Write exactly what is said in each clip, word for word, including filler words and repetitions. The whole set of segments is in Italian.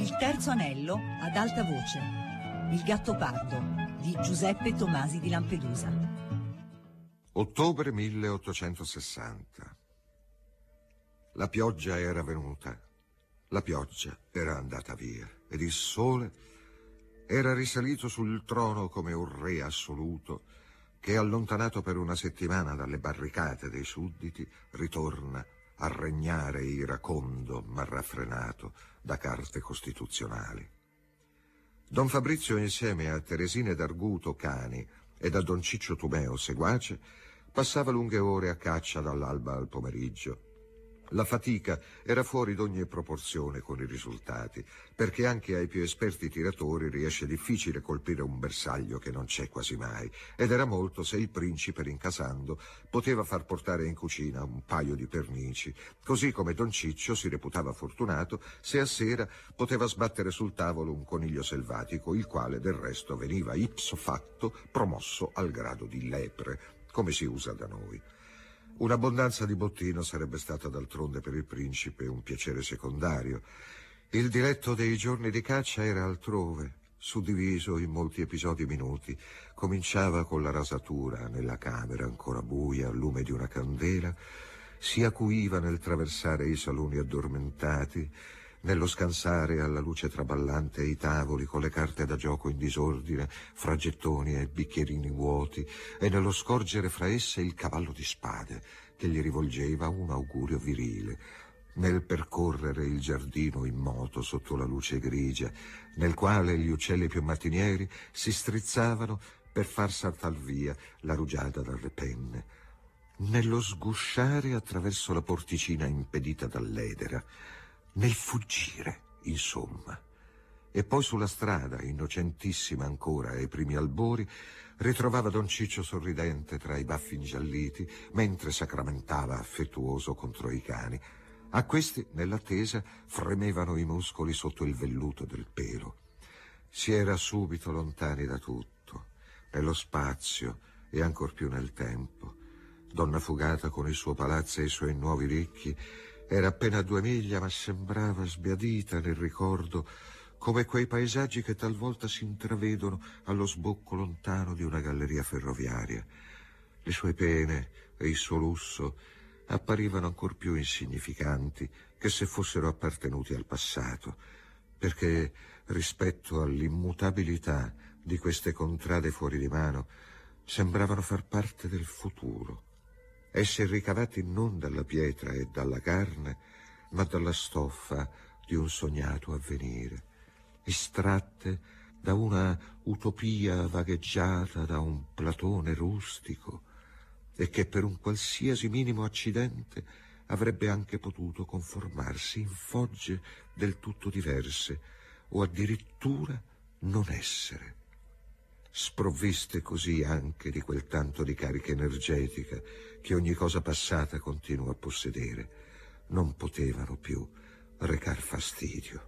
Il terzo anello ad alta voce. Il Gattopardo di Giuseppe Tomasi di Lampedusa. Ottobre milleottocentosessanta. La pioggia era venuta, la pioggia era andata via ed il sole era risalito sul trono come un re assoluto che, allontanato per una settimana dalle barricate dei sudditi, ritorna a regnare iracondo ma raffrenato da carte costituzionali. Don Fabrizio, insieme a Teresina d'Arguto, cani, ed a Don Ciccio Tumeo, seguace, passava lunghe ore a caccia dall'alba al pomeriggio. La fatica era fuori d'ogni proporzione con i risultati, perché anche ai più esperti tiratori riesce difficile colpire un bersaglio che non c'è quasi mai, ed era molto se il principe, rincasando, poteva far portare in cucina un paio di pernici, così come Don Ciccio si reputava fortunato se a sera poteva sbattere sul tavolo un coniglio selvatico, il quale del resto veniva ipso facto promosso al grado di lepre, come si usa da noi. Un'abbondanza di bottino sarebbe stata d'altronde per il principe un piacere secondario. Il diletto dei giorni di caccia era altrove, suddiviso in molti episodi minuti. Cominciava con la rasatura nella camera ancora buia al lume di una candela, si acuiva nel traversare i saloni addormentati, nello scansare alla luce traballante i tavoli con le carte da gioco in disordine, fra gettoni e bicchierini vuoti, e nello scorgere fra esse il cavallo di spade che gli rivolgeva un augurio virile, nel percorrere il giardino in moto sotto la luce grigia, nel quale gli uccelli più mattinieri si strizzavano per far saltar via la rugiada dalle penne, nello sgusciare attraverso la porticina impedita dall'edera, nel fuggire, insomma. E poi sulla strada, innocentissima ancora ai primi albori, ritrovava Don Ciccio sorridente tra i baffi ingialliti, mentre sacramentava affettuoso contro i cani. A questi, nell'attesa, fremevano i muscoli sotto il velluto del pelo. Si era subito lontani da tutto, nello spazio e ancor più nel tempo. Donna Fugata con il suo palazzo e i suoi nuovi ricchi era appena a due miglia, ma sembrava sbiadita nel ricordo, come quei paesaggi che talvolta si intravedono allo sbocco lontano di una galleria ferroviaria. Le sue pene e il suo lusso apparivano ancor più insignificanti che se fossero appartenuti al passato, perché rispetto all'immutabilità di queste contrade fuori di mano sembravano far parte del futuro, essere ricavati non dalla pietra e dalla carne, ma dalla stoffa di un sognato avvenire, estratte da una utopia vagheggiata da un Platone rustico, e che per un qualsiasi minimo accidente avrebbe anche potuto conformarsi in fogge del tutto diverse, o addirittura non essere. Sprovviste così anche di quel tanto di carica energetica che ogni cosa passata continua a possedere, non potevano più recar fastidio.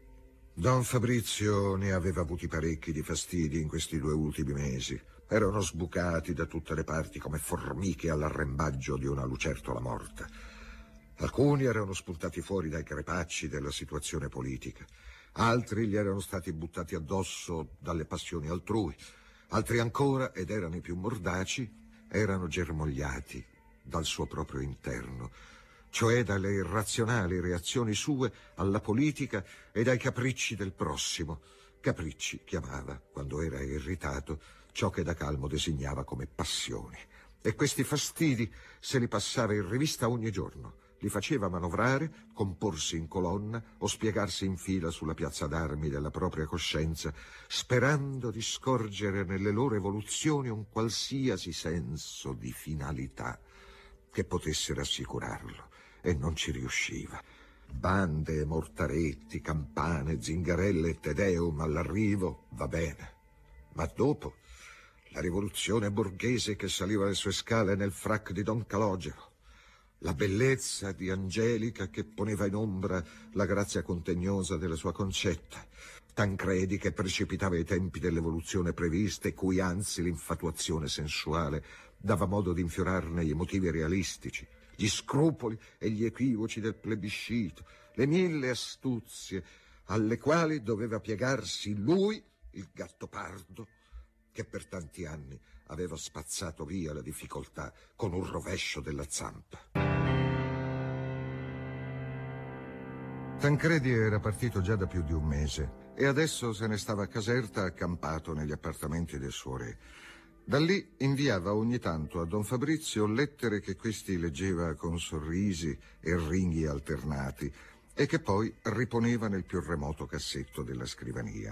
Don Fabrizio ne aveva avuti parecchi di fastidi in questi due ultimi mesi. Erano sbucati da tutte le parti come formiche all'arrembaggio di una lucertola morta. Alcuni erano spuntati fuori dai crepacci della situazione politica. Altri gli erano stati buttati addosso dalle passioni altrui. Altri ancora, ed erano i più mordaci, erano germogliati dal suo proprio interno, cioè dalle irrazionali reazioni sue alla politica e dai capricci del prossimo. Capricci chiamava, quando era irritato, ciò che da calmo designava come passioni. E questi fastidi se li passava in rivista ogni giorno. Li faceva manovrare, comporsi in colonna o spiegarsi in fila sulla piazza d'armi della propria coscienza, sperando di scorgere nelle loro evoluzioni un qualsiasi senso di finalità che potesse rassicurarlo, e non ci riusciva. Bande, mortaretti, campane, zingarelle e tedeum all'arrivo, va bene. Ma dopo, la rivoluzione borghese che saliva le sue scale nel frac di Don Calogero, la bellezza di Angelica che poneva in ombra la grazia contegnosa della sua Concetta, Tancredi che precipitava i tempi dell'evoluzione prevista e cui anzi l'infatuazione sensuale dava modo di infiorarne i motivi realistici, gli scrupoli e gli equivoci del plebiscito, le mille astuzie alle quali doveva piegarsi lui, il Gattopardo, che per tanti anni aveva spazzato via la difficoltà con un rovescio della zampa. Tancredi era partito già da più di un mese e adesso se ne stava a Caserta accampato negli appartamenti del suo re. Da lì inviava ogni tanto a Don Fabrizio lettere che questi leggeva con sorrisi e ringhi alternati e che poi riponeva nel più remoto cassetto della scrivania.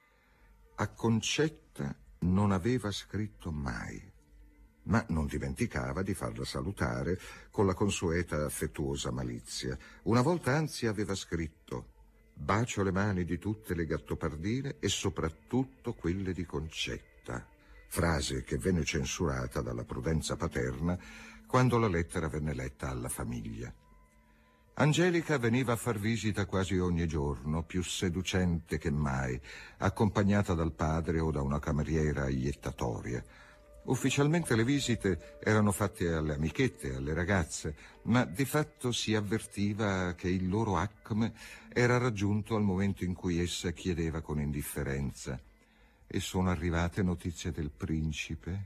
A Concetta non aveva scritto mai, ma non dimenticava di farla salutare con la consueta affettuosa malizia. Una volta anzi aveva scritto: bacio le mani di tutte le gattopardine e soprattutto quelle di Concetta, frase che venne censurata dalla prudenza paterna quando la lettera venne letta alla famiglia. Angelica veniva a far visita quasi ogni giorno, più seducente che mai, accompagnata dal padre o da una cameriera aiettatoria. Ufficialmente le visite erano fatte alle amichette, alle ragazze, ma di fatto si avvertiva che il loro acme era raggiunto al momento in cui essa chiedeva con indifferenza: e sono arrivate notizie del principe?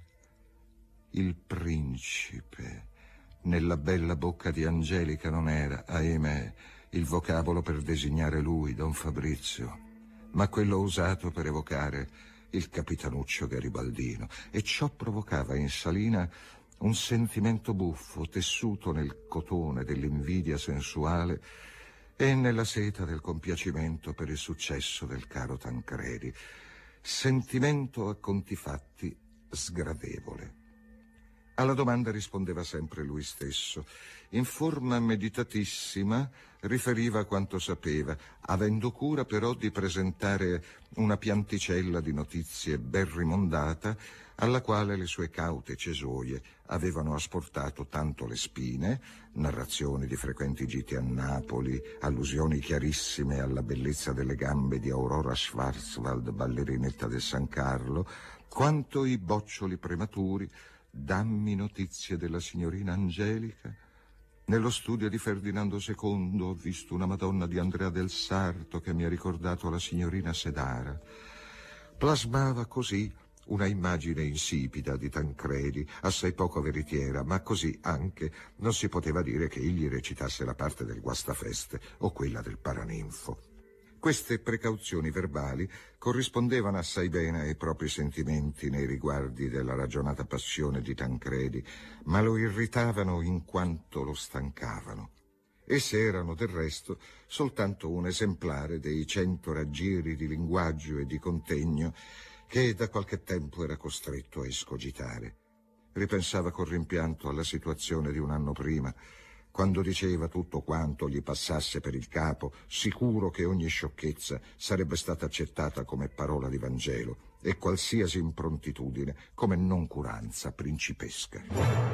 Il principe. Nella bella bocca di Angelica non era, ahimè, il vocabolo per designare lui, Don Fabrizio, ma quello usato per evocare il capitanuccio garibaldino, e ciò provocava in Salina un sentimento buffo tessuto nel cotone dell'invidia sensuale e nella seta del compiacimento per il successo del caro Tancredi, sentimento a conti fatti sgradevole. Alla domanda rispondeva sempre lui stesso. In forma meditatissima riferiva quanto sapeva, avendo cura però di presentare una pianticella di notizie ben rimondata, alla quale le sue caute cesoie avevano asportato tanto le spine, narrazioni di frequenti gite a Napoli, allusioni chiarissime alla bellezza delle gambe di Aurora Schwarzwald, ballerinetta del San Carlo, quanto i boccioli prematuri: dammi notizie della signorina Angelica. Nello studio di Ferdinando secondo ho visto una Madonna di Andrea del Sarto che mi ha ricordato la signorina Sedara. Plasmava così una immagine insipida di Tancredi, assai poco veritiera, ma così anche non si poteva dire che egli recitasse la parte del guastafeste o quella del paraninfo. Queste precauzioni verbali corrispondevano assai bene ai propri sentimenti nei riguardi della ragionata passione di Tancredi, ma lo irritavano in quanto lo stancavano. Esse erano, del resto, soltanto un esemplare dei cento raggiri di linguaggio e di contegno che da qualche tempo era costretto a escogitare. Ripensava con rimpianto alla situazione di un anno prima, quando diceva tutto quanto gli passasse per il capo, sicuro che ogni sciocchezza sarebbe stata accettata come parola di Vangelo e qualsiasi improntitudine come noncuranza principesca.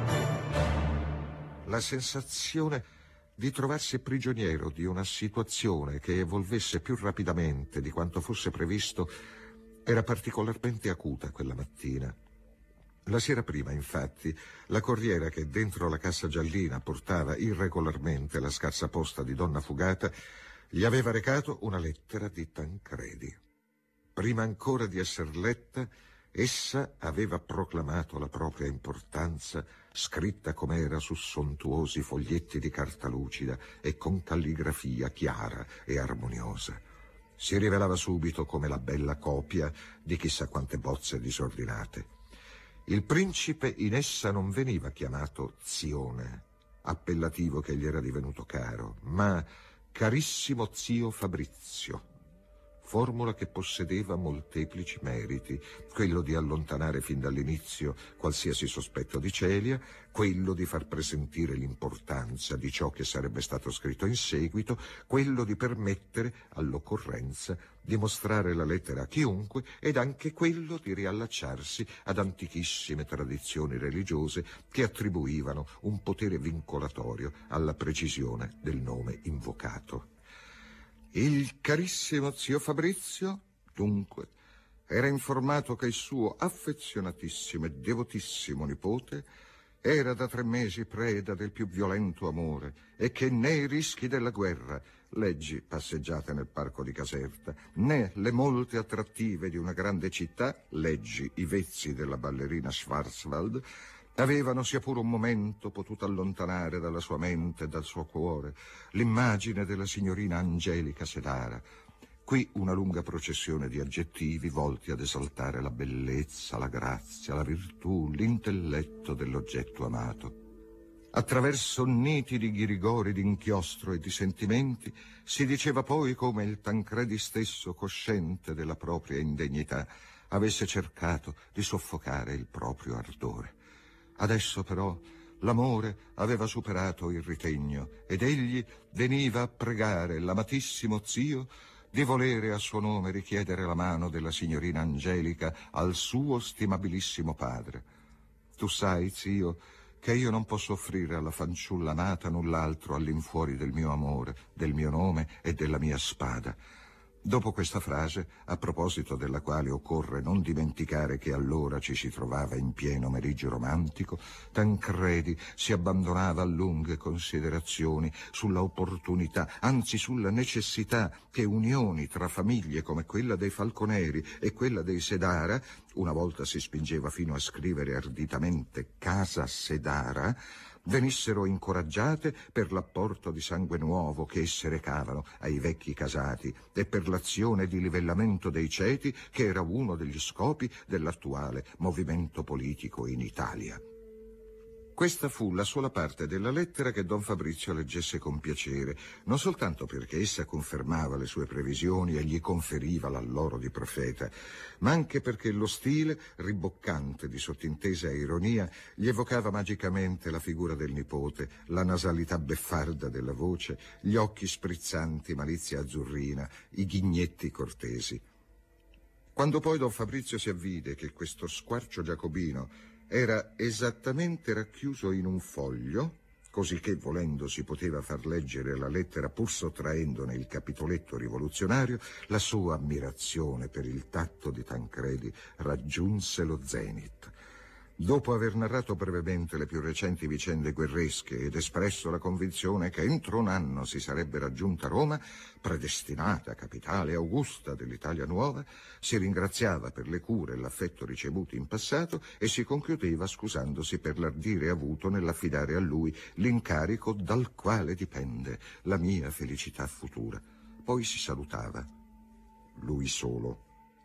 La sensazione di trovarsi prigioniero di una situazione che evolvesse più rapidamente di quanto fosse previsto era particolarmente acuta quella mattina. La sera prima, infatti, la corriera che dentro la cassa giallina portava irregolarmente la scarsa posta di Donna Fugata gli aveva recato una lettera di Tancredi. Prima ancora di esser letta, essa aveva proclamato la propria importanza, scritta com'era su sontuosi foglietti di carta lucida e con calligrafia chiara e armoniosa. Si rivelava subito come la bella copia di chissà quante bozze disordinate. Il principe in essa non veniva chiamato Zione, appellativo che gli era divenuto caro, ma carissimo zio Fabrizio, formula che possedeva molteplici meriti: quello di allontanare fin dall'inizio qualsiasi sospetto di Celia, quello di far presentire l'importanza di ciò che sarebbe stato scritto in seguito, quello di permettere all'occorrenza di mostrare la lettera a chiunque ed anche quello di riallacciarsi ad antichissime tradizioni religiose che attribuivano un potere vincolatorio alla precisione del nome invocato. Il carissimo zio Fabrizio, dunque, era informato che il suo affezionatissimo e devotissimo nipote era da tre mesi preda del più violento amore e che né i rischi della guerra, leggi passeggiate nel parco di Caserta, né le molte attrattive di una grande città, leggi i vezzi della ballerina Schwarzwald, avevano sia pure un momento potuto allontanare dalla sua mente e dal suo cuore l'immagine della signorina Angelica Sedara. Qui una lunga processione di aggettivi volti ad esaltare la bellezza, la grazia, la virtù, l'intelletto dell'oggetto amato. Attraverso nitidi ghirigori d'inchiostro e di sentimenti si diceva poi come il Tancredi stesso, cosciente della propria indegnità, avesse cercato di soffocare il proprio ardore. Adesso però l'amore aveva superato il ritegno ed egli veniva a pregare l'amatissimo zio di volere a suo nome richiedere la mano della signorina Angelica al suo stimabilissimo padre. Tu sai, zio, che io non posso offrire alla fanciulla amata null'altro all'infuori del mio amore, del mio nome e della mia spada. Dopo questa frase, a proposito della quale occorre non dimenticare che allora ci si trovava in pieno meriggio romantico, Tancredi si abbandonava a lunghe considerazioni sulla opportunità, anzi sulla necessità che unioni tra famiglie come quella dei Falconeri e quella dei Sedara, una volta si spingeva fino a scrivere arditamente Casa Sedara, venissero incoraggiate per l'apporto di sangue nuovo che esse recavano ai vecchi casati e per l'azione di livellamento dei ceti che era uno degli scopi dell'attuale movimento politico in Italia. Questa fu la sola parte della lettera che Don Fabrizio leggesse con piacere, non soltanto perché essa confermava le sue previsioni e gli conferiva l'alloro di profeta, ma anche perché lo stile, riboccante di sottintesa ironia, gli evocava magicamente la figura del nipote, la nasalità beffarda della voce, gli occhi sprizzanti malizia azzurrina, i ghignetti cortesi. Quando poi Don Fabrizio si avvide che questo squarcio giacobino era esattamente racchiuso in un foglio, così che volendo si poteva far leggere la lettera pur sottraendone il capitoletto rivoluzionario, la sua ammirazione per il tatto di Tancredi raggiunse lo zenith. Dopo aver narrato brevemente le più recenti vicende guerresche ed espresso la convinzione che entro un anno si sarebbe raggiunta Roma, predestinata capitale augusta dell'Italia nuova, si ringraziava per le cure e l'affetto ricevuti in passato e si conchiudeva scusandosi per l'ardire avuto nell'affidare a lui l'incarico dal quale dipende la mia felicità futura. Poi si salutava, lui solo.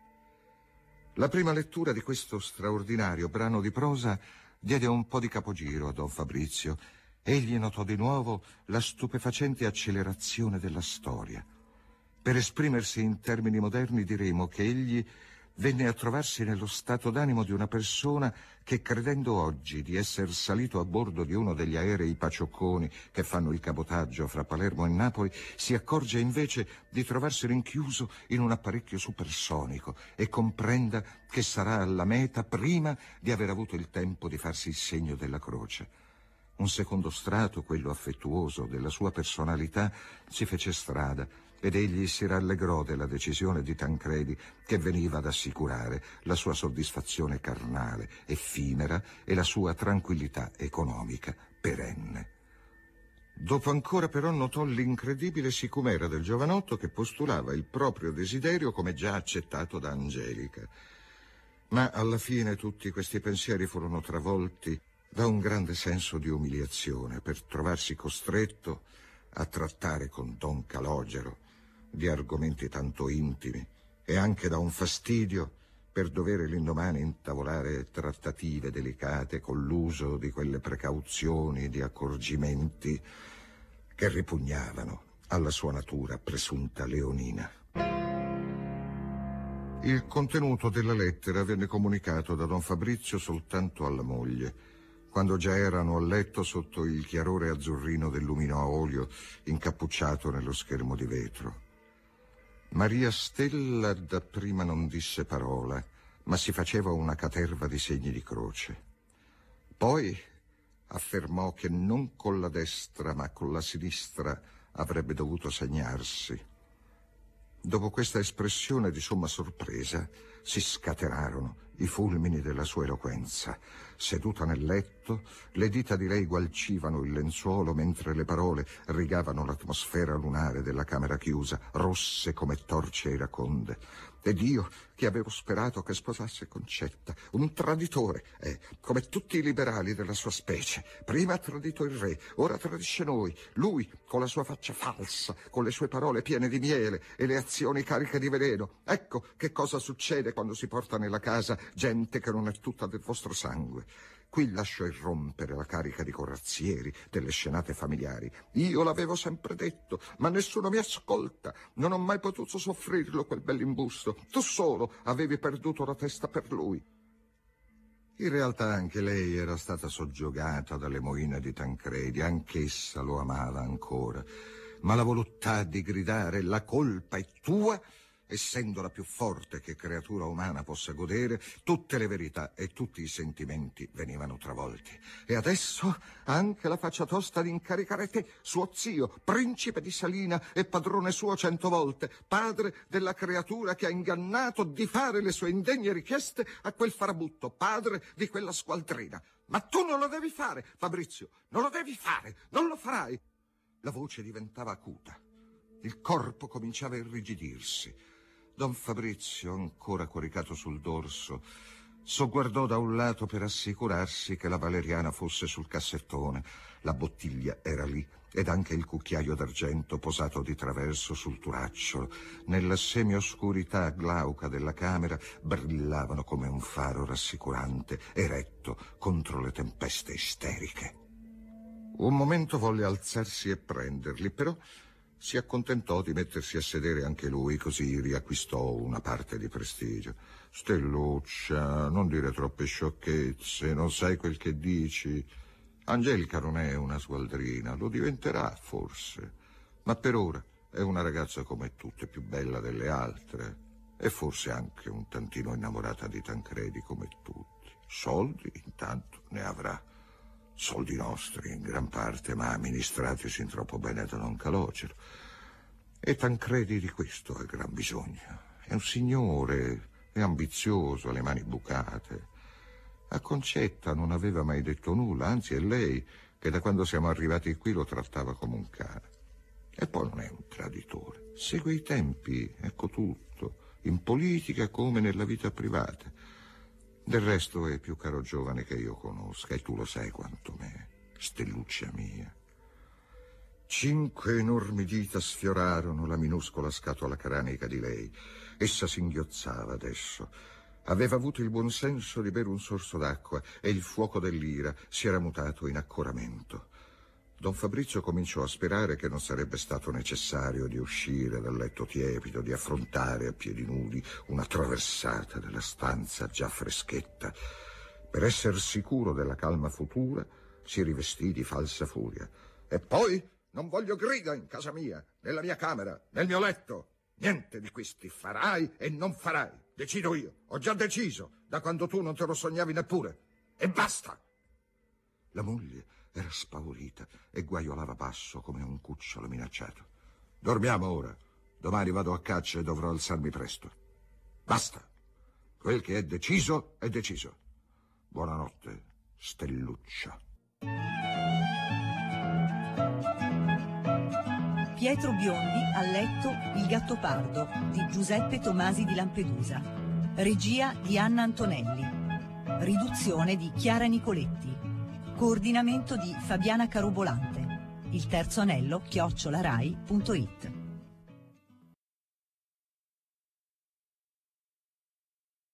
La prima lettura di questo straordinario brano di prosa diede un po' di capogiro a Don Fabrizio. Egli notò di nuovo la stupefacente accelerazione della storia. Per esprimersi in termini moderni diremo che egli venne a trovarsi nello stato d'animo di una persona che, credendo oggi di essere salito a bordo di uno degli aerei paciocconi che fanno il cabotaggio fra Palermo e Napoli, si accorge invece di trovarsi rinchiuso in un apparecchio supersonico e comprenda che sarà alla meta prima di aver avuto il tempo di farsi il segno della croce. Un secondo strato, quello affettuoso della sua personalità, si fece strada ed egli si rallegrò della decisione di Tancredi che veniva ad assicurare la sua soddisfazione carnale, effimera, e la sua tranquillità economica perenne. Dopo ancora però notò l'incredibile sicumera del giovanotto che postulava il proprio desiderio come già accettato da Angelica. Ma alla fine tutti questi pensieri furono travolti da un grande senso di umiliazione per trovarsi costretto a trattare con Don Calogero di argomenti tanto intimi e anche da un fastidio per dovere l'indomani intavolare trattative delicate con l'uso di quelle precauzioni e di accorgimenti che ripugnavano alla sua natura presunta leonina. Il contenuto della lettera venne comunicato da Don Fabrizio soltanto alla moglie, quando già erano a letto sotto il chiarore azzurrino del lumino a olio incappucciato nello schermo di vetro. Maria Stella dapprima non disse parola, ma si faceva una caterva di segni di croce. Poi affermò che non con la destra, ma con la sinistra avrebbe dovuto segnarsi. Dopo questa espressione di somma sorpresa, si scatenarono i fulmini della sua eloquenza. Seduta nel letto, le dita di lei gualcivano il lenzuolo mentre le parole rigavano l'atmosfera lunare della camera chiusa, rosse come torce iraconde. Ed io, che avevo sperato che sposasse Concetta, un traditore, eh, come tutti i liberali della sua specie. Prima ha tradito il re, ora tradisce noi. Lui, con la sua faccia falsa, con le sue parole piene di miele e le azioni cariche di veleno. Ecco che cosa succede quando si porta nella casa gente che non è tutta del vostro sangue. Qui lascio irrompere la carica di corazzieri, delle scenate familiari. Io l'avevo sempre detto, ma nessuno mi ascolta. Non ho mai potuto soffrirlo, quel bell'imbusto. Tu solo avevi perduto la testa per lui. In realtà anche lei era stata soggiogata dalle moine di Tancredi, anch'essa lo amava ancora. Ma la voluttà di gridare «la colpa è tua», essendo la più forte che creatura umana possa godere, tutte le verità e tutti i sentimenti venivano travolti. E adesso anche la faccia tosta di incaricare te, suo zio, principe di Salina e padrone suo cento volte, padre della creatura che ha ingannato, di fare le sue indegne richieste a quel farabutto, padre di quella squaldrina. Ma tu non lo devi fare, Fabrizio, non lo devi fare, non lo farai. La voce diventava acuta, il corpo cominciava a irrigidirsi. Don Fabrizio, ancora coricato sul dorso, sogguardò da un lato per assicurarsi che la valeriana fosse sul cassettone. La bottiglia era lì ed anche il cucchiaio d'argento posato di traverso sul turacciolo. Nella semioscurità glauca della camera brillavano come un faro rassicurante, eretto contro le tempeste isteriche. Un momento volle alzarsi e prenderli, però si accontentò di mettersi a sedere anche lui, così riacquistò una parte di prestigio. Stelluccia, non dire troppe sciocchezze, non sai quel che dici. Angelica non è una sgualdrina, lo diventerà forse, ma per ora è una ragazza come tutte, più bella delle altre, e forse anche un tantino innamorata di Tancredi come tutti. Soldi intanto ne avrà. Soldi nostri in gran parte, ma amministrati sin troppo bene da non calocero. E Tancredi di questo ha gran bisogno. È un signore, è ambizioso, ha le mani bucate. A Concetta non aveva mai detto nulla, anzi è lei che da quando siamo arrivati qui lo trattava come un cane. E poi non è un traditore, segue i tempi, ecco tutto, in politica come nella vita privata. Del resto è più caro giovane che io conosca, e tu lo sai quanto me, Stelluccia mia. Cinque enormi dita sfiorarono la minuscola scatola cranica di lei. Essa singhiozzava adesso. Aveva avuto il buon senso di bere un sorso d'acqua e il fuoco dell'ira si era mutato in accoramento. Don Fabrizio cominciò a sperare che non sarebbe stato necessario di uscire dal letto tiepido, di affrontare a piedi nudi una traversata della stanza già freschetta. Per essere sicuro della calma futura, si rivestì di falsa furia. E poi non voglio grida in casa mia, nella mia camera, nel mio letto. Niente di questi farai e non farai. Decido io. Ho già deciso, da quando tu non te lo sognavi neppure. E basta! La moglie era spaurita e guaiolava basso come un cucciolo minacciato. Dormiamo ora. Domani vado a caccia e dovrò alzarmi presto. Basta. Quel che è deciso è deciso. Buonanotte, Stelluccia. Pietro Biondi a letto Il Gattopardo di Giuseppe Tomasi di Lampedusa. Regia di Anna Antonelli. Riduzione di Chiara Nicoletti. Coordinamento di Fabiana Carobolante. Il terzo anello chiocciola rai punto it.